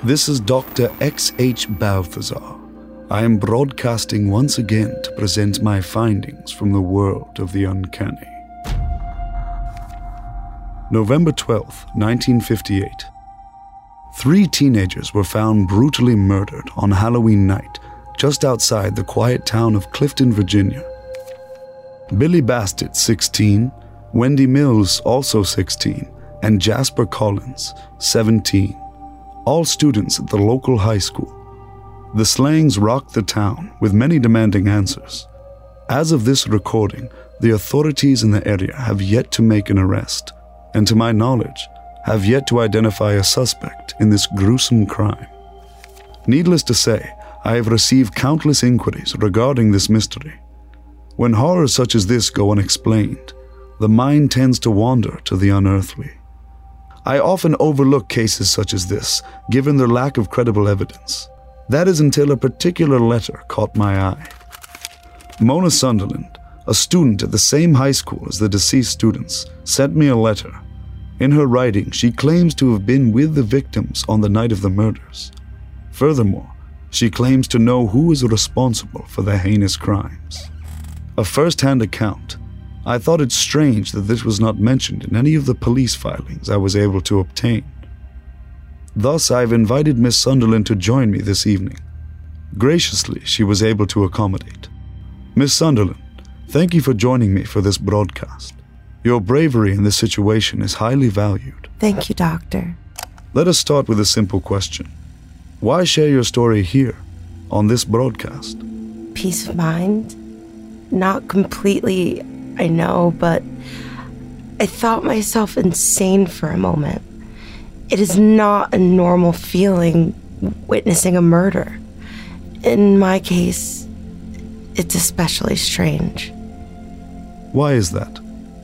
This is Dr. X.H. Balthazar. I am broadcasting once again to present my findings from the world of the uncanny. November 12th, 1958. 3 teenagers were found brutally murdered on Halloween night just outside the quiet town of Clifton, Virginia. Billy Bastet, 16, Wendy Mills, also 16, and Jasper Collins, 17, all students at the local high school. The slayings rocked the town, with many demanding answers. As of this recording, the authorities in the area have yet to make an arrest, and to my knowledge, have yet to identify a suspect in this gruesome crime. Needless to say, I have received countless inquiries regarding this mystery. When horrors such as this go unexplained, the mind tends to wander to the unearthly. I often overlook cases such as this, given their lack of credible evidence. That is until a particular letter caught my eye. Mona Sunderland, a student at the same high school as the deceased students, sent me a letter. In her writing, she claims to have been with the victims on the night of the murders. Furthermore, she claims to know who is responsible for the heinous crimes. A first-hand account, I thought it strange that this was not mentioned in any of the police filings I was able to obtain. Thus, I've invited Miss Sunderland to join me this evening. Graciously, she was able to accommodate. Miss Sunderland, thank you for joining me for this broadcast. Your bravery in this situation is highly valued. Thank you, Doctor. Let us start with a simple question. Why share your story here, on this broadcast? Peace of mind? Not completely, I know, but I thought myself insane for a moment. It is not a normal feeling witnessing a murder. In my case, it's especially strange. Why is that?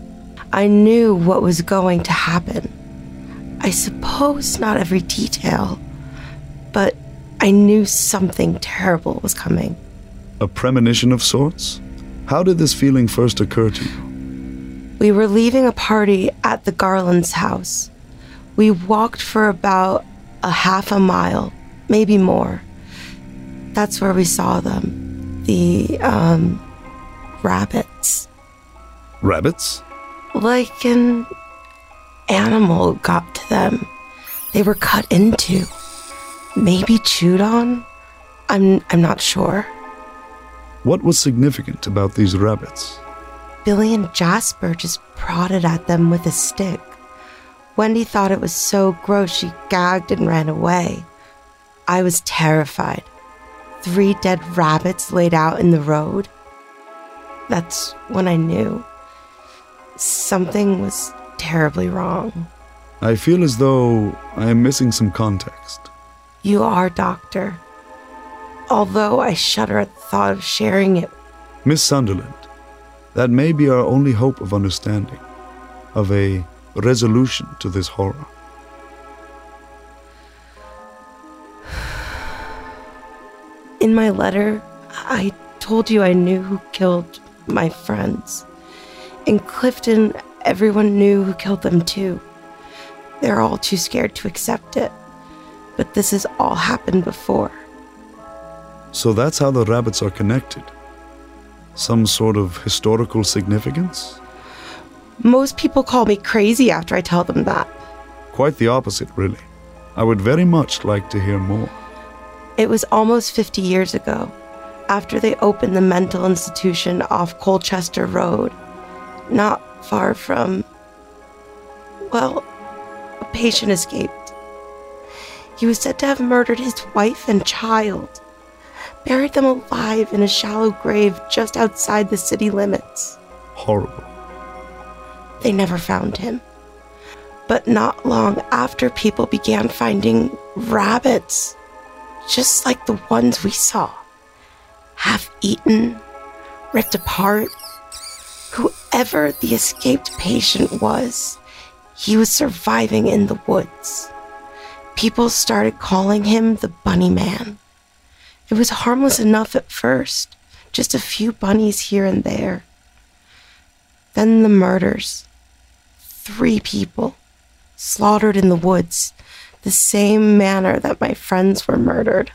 I knew what was going to happen. I suppose not every detail, but I knew something terrible was coming. A premonition of sorts? How did this feeling first occur to you? We were leaving a party at the Garland's house. We walked for about a half a mile, maybe more. That's where we saw them. The, rabbits. Rabbits? Like an animal got to them. They were cut into. Maybe chewed on? I'm not sure. What was significant about these rabbits? Billy and Jasper just prodded at them with a stick. Wendy thought it was so gross she gagged and ran away. I was terrified. 3 dead rabbits laid out in the road. That's when I knew. Something was terribly wrong. I feel as though I am missing some context. You are, Doctor. Although I shudder at the thought of sharing it. Miss Sunderland, that may be our only hope of understanding, of a resolution to this horror. In my letter, I told you I knew who killed my friends. In Clifton, everyone knew who killed them too. They're all too scared to accept it. But this has all happened before. So that's how the rabbits are connected? Some sort of historical significance? Most people call me crazy after I tell them that. Quite the opposite, really. I would very much like to hear more. It was almost 50 years ago, after they opened the mental institution off Colchester Road, not far from, well, a patient escaped. He was said to have murdered his wife and child, buried them alive in a shallow grave just outside the city limits. Horrible. They never found him. But not long after, people began finding rabbits, just like the ones we saw. Half eaten, ripped apart. Whoever the escaped patient was, he was surviving in the woods. People started calling him the Bunny Man. It was harmless enough at first, just a few bunnies here and there. Then the murders. 3 people slaughtered in the woods. the same manner that my friends were murdered.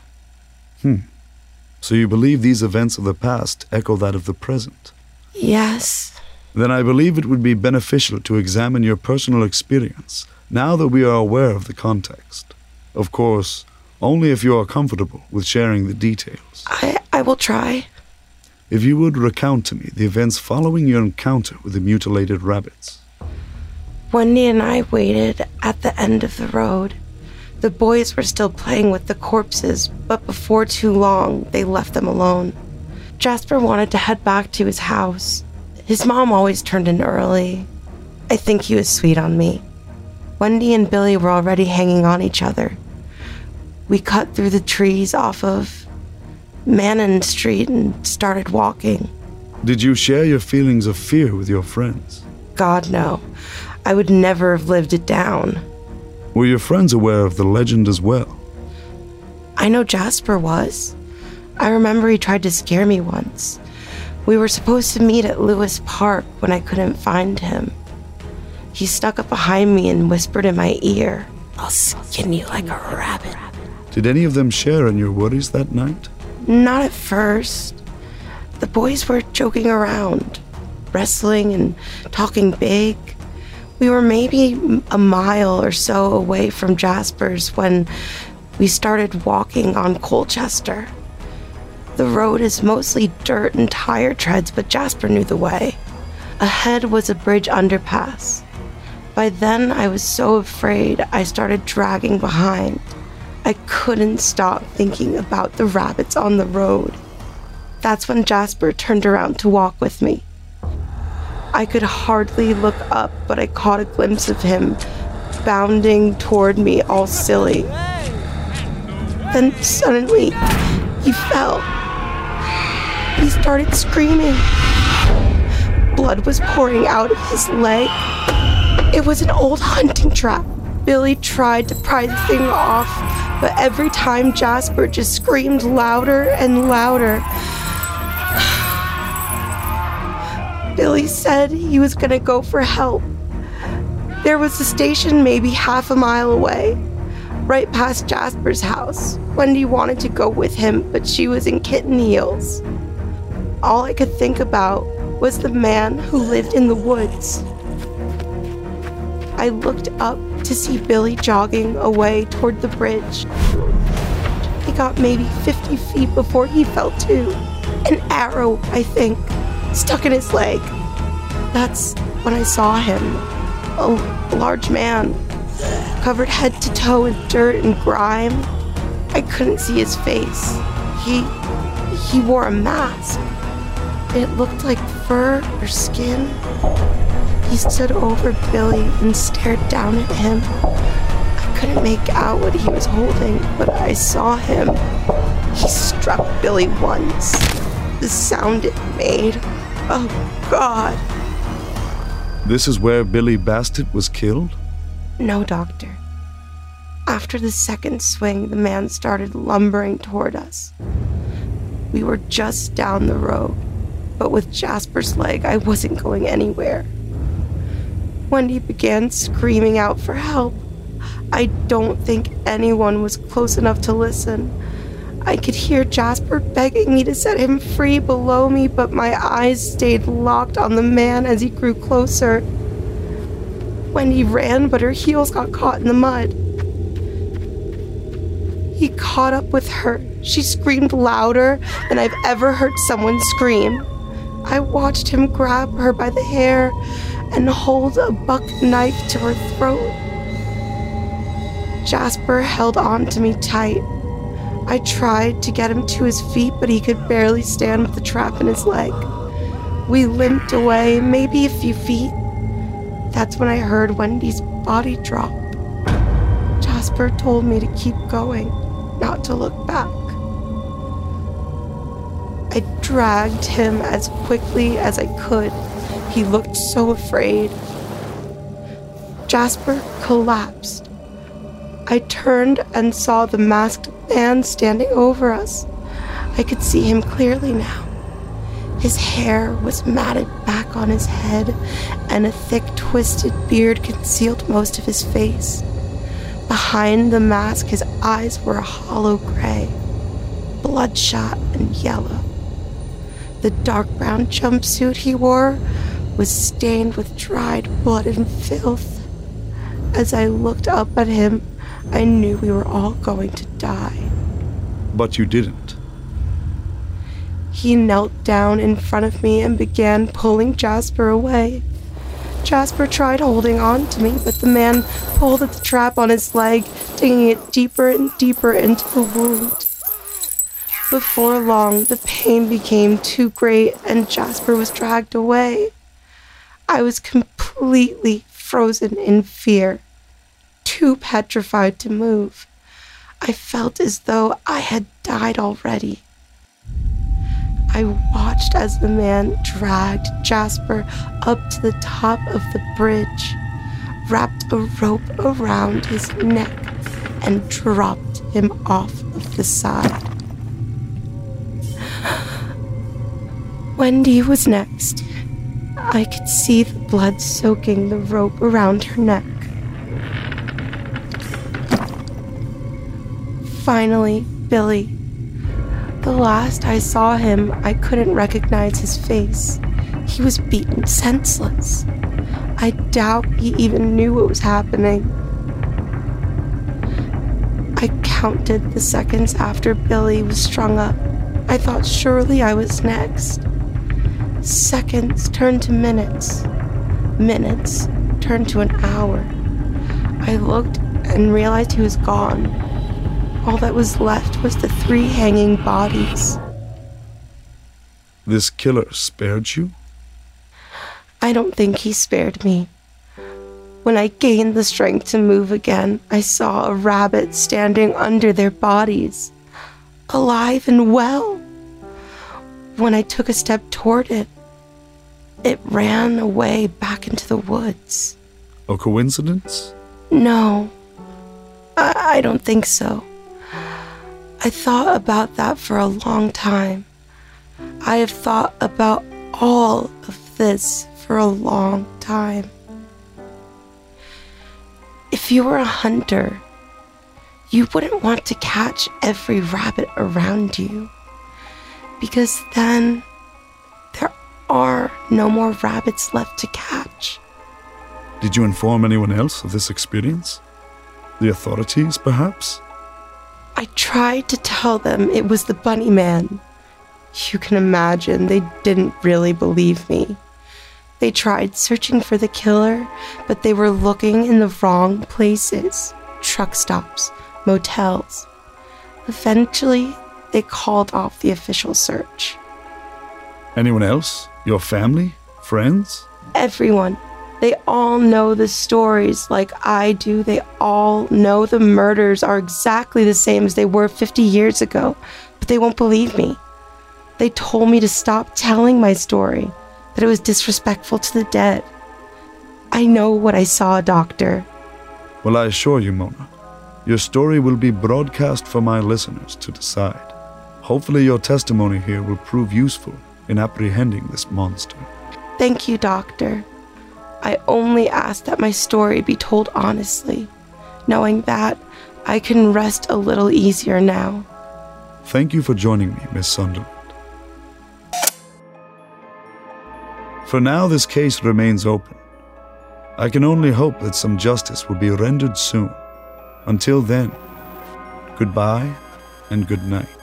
So you believe these events of the past echo that of the present? Yes. Then I believe it would be beneficial to examine your personal experience now that we are aware of the context. Of course, only if you are comfortable with sharing the details. I will try. If you would recount to me the events following your encounter with the mutilated rabbits. Wendy and I waited at the end of the road. The boys were still playing with the corpses, but before too long, they left them alone. Jasper wanted to head back to his house. His mom always turned in early. I think he was sweet on me. Wendy and Billy were already hanging on each other. We cut through the trees off of Manon Street and started walking. Did you share your feelings of fear with your friends? God, no. I would never have lived it down. Were your friends aware of the legend as well? I know Jasper was. I remember he tried to scare me once. We were supposed to meet at Lewis Park when I couldn't find him. He snuck up behind me and whispered in my ear, "I'll skin you like a rabbit." Did any of them share in your worries that night? Not at first. The boys were joking around, wrestling and talking big. We were maybe a mile or so away from Jasper's when we started walking on Colchester. The road is mostly dirt and tire treads, but Jasper knew the way. Ahead was a bridge underpass. By then, I was so afraid I started dragging behind. I couldn't stop thinking about the rabbits on the road. That's when Jasper turned around to walk with me. I could hardly look up, but I caught a glimpse of him bounding toward me all silly. Then suddenly, he fell. He started screaming. Blood was pouring out of his leg. It was an old hunting trap. Billy tried to pry the thing off, but every time Jasper just screamed louder and louder. Billy said he was gonna go for help. There was a station maybe half a mile away, right past Jasper's house. Wendy wanted to go with him, but she was in kitten heels. All I could think about was the man who lived in the woods. I looked up to see Billy jogging away toward the bridge. He got maybe 50 feet before he fell too. An arrow, I think, stuck in his leg. That's when I saw him. A large man, covered head to toe in dirt and grime. I couldn't see his face. He wore a mask. It looked like fur or skin. He stood over Billy and stared down at him. I couldn't make out what he was holding, but I saw him. He struck Billy once. The sound it made. Oh, God. This is where Billy Bastet was killed? No, Doctor. After the second swing, the man started lumbering toward us. We were just down the road, but with Jasper's leg, I wasn't going anywhere. Wendy began screaming out for help. I don't think anyone was close enough to listen. I could hear Jasper begging me to set him free below me, but my eyes stayed locked on the man as he grew closer. Wendy ran, but her heels got caught in the mud. He caught up with her. She screamed louder than I've ever heard someone scream. I watched him grab her by the hair and hold a buck knife to her throat. Jasper held on to me tight. I tried to get him to his feet, but he could barely stand with the trap in his leg. We limped away, maybe a few feet. That's when I heard Wendy's body drop. Jasper told me to keep going, not to look back. I dragged him as quickly as I could. He looked so afraid. Jasper collapsed. I turned and saw the masked man standing over us. I could see him clearly now. His hair was matted back on his head, and a thick, twisted beard concealed most of his face. Behind the mask, his eyes were a hollow gray, bloodshot and yellow. The dark brown jumpsuit he wore was stained with dried blood and filth. As I looked up at him, I knew we were all going to die. But you didn't. He knelt down in front of me and began pulling Jasper away. Jasper tried holding on to me, but the man pulled at the trap on his leg, digging it deeper and deeper into the wound. Before long, the pain became too great and Jasper was dragged away. I was completely frozen in fear, too petrified to move. I felt as though I had died already. I watched as the man dragged Jasper up to the top of the bridge, wrapped a rope around his neck, and dropped him off of the side. Wendy was next. I could see the blood soaking the rope around her neck. Finally, Billy. The last I saw him, I couldn't recognize his face. He was beaten senseless. I doubt he even knew what was happening. I counted the seconds after Billy was strung up. I thought surely I was next. Seconds turned to minutes. Minutes turned to an hour. I looked and realized he was gone. All that was left was the 3 hanging bodies. This killer spared you? I don't think he spared me. When I gained the strength to move again, I saw a rabbit standing under their bodies, alive and well. When I took a step toward it, it ran away back into the woods. A coincidence? No, I don't think so. I thought about that for a long time. I have thought about all of this for a long time. If you were a hunter, you wouldn't want to catch every rabbit around you, because then there are no more rabbits left to catch. Did you inform anyone else of this experience? The authorities, perhaps? I tried to tell them it was the bunny man. You can imagine they didn't really believe me. They tried searching for the killer, but they were looking in the wrong places. Truck stops, motels. Eventually, they called off the official search. Anyone else? Your family? Friends? Everyone. They all know the stories like I do. They all know the murders are exactly the same as they were 50 years ago, but they won't believe me. They told me to stop telling my story, that it was disrespectful to the dead. I know what I saw, Doctor. Well, I assure you, Mona, your story will be broadcast for my listeners to decide. Hopefully your testimony here will prove useful in apprehending this monster. Thank you, Doctor. I only ask that my story be told honestly. Knowing that, I can rest a little easier now. Thank you for joining me, Miss Sunderland. For now, this case remains open. I can only hope that some justice will be rendered soon. Until then, goodbye and good night.